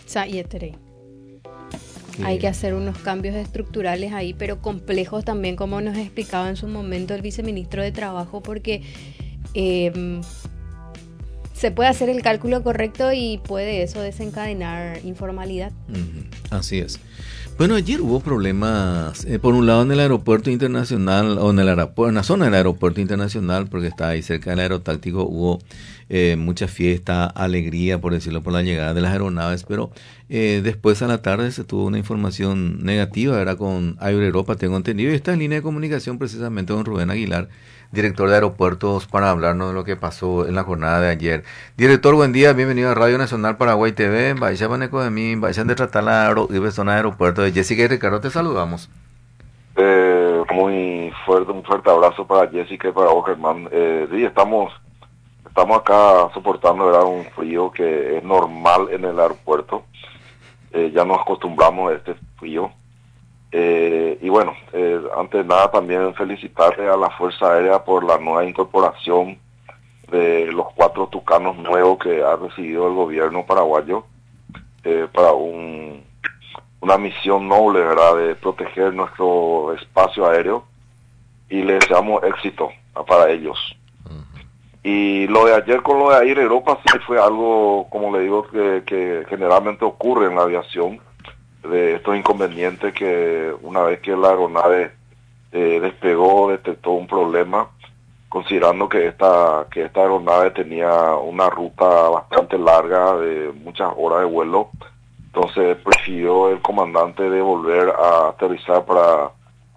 Yetere. Hay que hacer unos cambios estructurales ahí, pero complejos también, como nos explicaba en su momento el viceministro de Trabajo, porque se puede hacer el cálculo correcto y puede eso desencadenar informalidad. Así es. Bueno, ayer hubo problemas, por un lado en el aeropuerto internacional, o en la zona del aeropuerto internacional, porque está ahí cerca del aerotáctico, hubo mucha fiesta, alegría, por decirlo, por la llegada de las aeronaves, pero después a la tarde se tuvo una información negativa, era con Air Europa, tengo entendido, y está en línea de comunicación precisamente con Rubén Aguilar, director de aeropuertos, para hablarnos de lo que pasó en la jornada de ayer. Director, buen día, bienvenido a Radio Nacional Paraguay TV, vaya Baneco de mí, vayan de tratar la zona de aeropuerto de Jessica y Ricardo, te saludamos. Un fuerte abrazo para Jessica y para vos, Germán. Sí, estamos acá soportando, ¿verdad?, un frío que es normal en el aeropuerto. Ya nos acostumbramos a este frío. Y bueno, antes de nada también felicitarle a la Fuerza Aérea por la nueva incorporación de los 4 tucanos nuevos que ha recibido el gobierno paraguayo para una misión noble, ¿verdad?, de proteger nuestro espacio aéreo, y le deseamos éxito para ellos. Y lo de ayer con lo de Air Europa sí fue algo, como le digo, que generalmente ocurre en la aviación, de estos inconvenientes que una vez que la aeronave despegó, detectó un problema, considerando que esta aeronave tenía una ruta bastante larga de muchas horas de vuelo. Entonces prefirió el comandante de volver a aterrizar para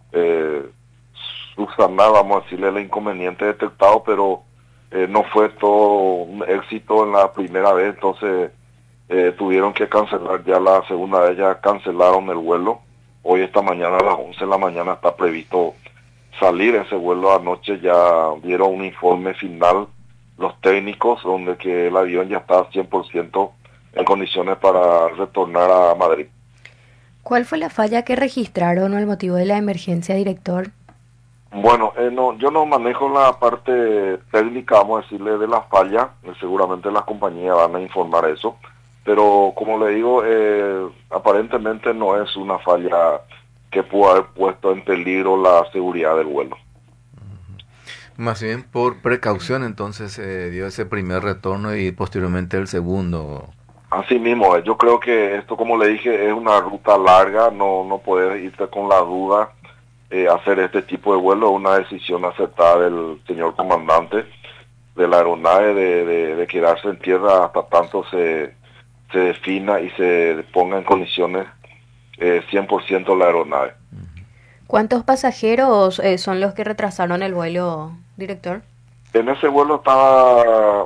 subsanar, vamos a decirle, el inconveniente detectado, pero no fue todo un éxito en la primera vez, entonces tuvieron que cancelar ya la segunda vez, ya cancelaron el vuelo. Hoy, esta mañana, a las 11 de la mañana está previsto salir ese vuelo. Anoche ya dieron un informe final los técnicos, donde que el avión ya está 100% en condiciones para retornar a Madrid. ¿Cuál fue la falla que registraron o el motivo de la emergencia, director? Bueno, yo no manejo la parte técnica, vamos a decirle, de la falla. Seguramente las compañías van a informar eso, pero como le digo, aparentemente no es una falla que pudo haber puesto en peligro la seguridad del vuelo. Más bien por precaución entonces dio ese primer retorno y posteriormente el segundo. Así mismo, yo creo que esto, como le dije, es una ruta larga, no puedes irte con la duda. Hacer este tipo de vuelo es una decisión acertada del señor comandante de la aeronave de quedarse en tierra hasta tanto se defina y se ponga en condiciones 100% la aeronave. ¿Cuántos pasajeros son los que retrasaron el vuelo, director? En ese vuelo estaba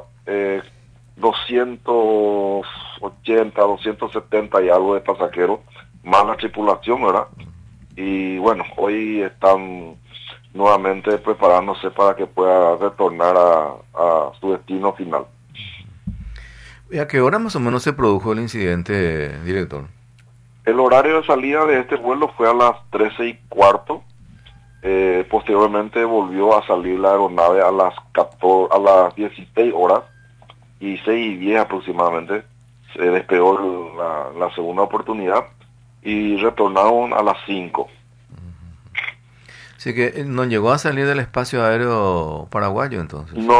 280, 270 y algo de pasajeros, más la tripulación, ¿verdad? Y bueno, hoy están nuevamente preparándose para que pueda retornar a su destino final. ¿Y a qué hora más o menos se produjo el incidente, director? El horario de salida de este vuelo fue a las 13:15. Posteriormente volvió a salir la aeronave a las 16 horas y 6:10 aproximadamente. Se despegó la segunda oportunidad y retornaron a las 5. Así que no llegó a salir del espacio aéreo paraguayo entonces. No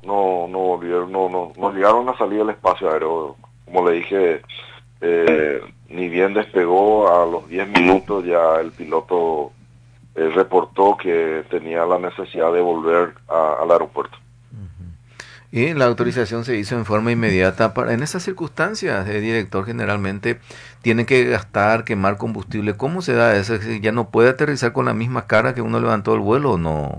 llegaron a salir del espacio aéreo. Como le dije, ni bien despegó, a los 10 minutos ya el piloto reportó que tenía la necesidad de volver al aeropuerto. Y la autorización se hizo en forma inmediata. En esas circunstancias, el director generalmente tiene que quemar combustible. ¿Cómo se da eso? ¿Ya no puede aterrizar con la misma cara que uno levantó el vuelo o no?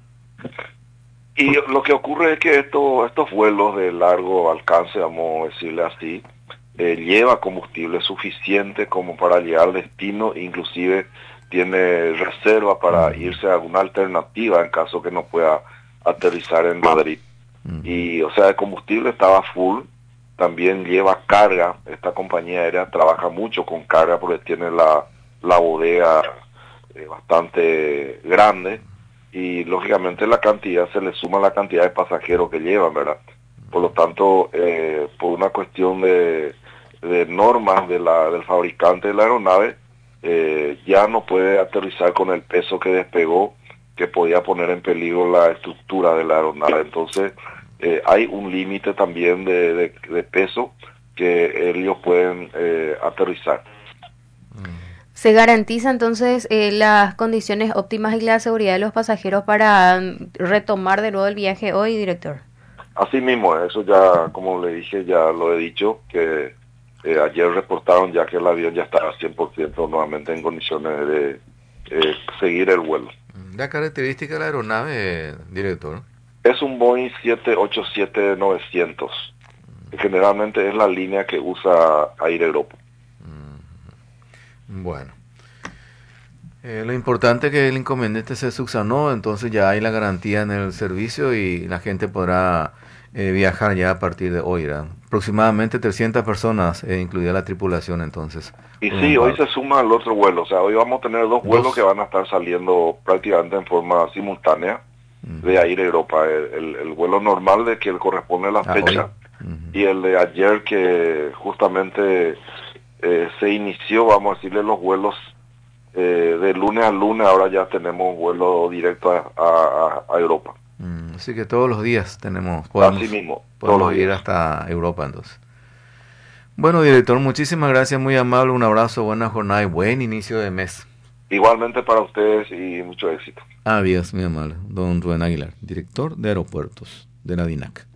Y lo que ocurre es que estos vuelos de largo alcance, vamos a decirle así, lleva combustible suficiente como para llegar al destino, inclusive tiene reserva para irse a alguna alternativa en caso que no pueda aterrizar en Madrid. Y o sea, el combustible estaba full, también lleva carga. Esta compañía aérea trabaja mucho con carga porque tiene la bodega bastante grande, y lógicamente la cantidad se le suma a la cantidad de pasajeros que llevan, ¿verdad? Por lo tanto, por una cuestión de normas del fabricante de la aeronave, ya no puede aterrizar con el peso que despegó, que podía poner en peligro la estructura de la aeronave. Entonces, hay un límite también de peso que ellos pueden aterrizar. ¿Se garantiza entonces las condiciones óptimas y la seguridad de los pasajeros para retomar de nuevo el viaje hoy, director? Así mismo, eso ya, como le dije, ya lo he dicho, que ayer reportaron ya que el avión ya estaba 100% nuevamente en condiciones de seguir el vuelo. La característica de la aeronave, director. Es un Boeing 787-900. Generalmente es la línea que usa Air Europa. Bueno. Lo importante es que el inconveniente se subsanó, entonces ya hay la garantía en el servicio y la gente podrá viajar ya a partir de hoy, ¿verdad? Aproximadamente 300 personas, incluida la tripulación, entonces. Y sí, hoy se suma el otro vuelo, o sea, hoy vamos a tener dos vuelos que van a estar saliendo prácticamente en forma simultánea de Air Europa. El vuelo normal de que corresponde a la fecha y el de ayer que justamente se inició, vamos a decirle, los vuelos de lunes a lunes. Ahora ya tenemos vuelo directo a Europa. Así que todos los días así mismo, podemos ir hasta Europa entonces. Bueno, director, muchísimas gracias, muy amable, un abrazo, buena jornada y buen inicio de mes. Igualmente para ustedes y mucho éxito. Adiós, muy amable. Don Rubén Aguilar, director de aeropuertos de la DINAC.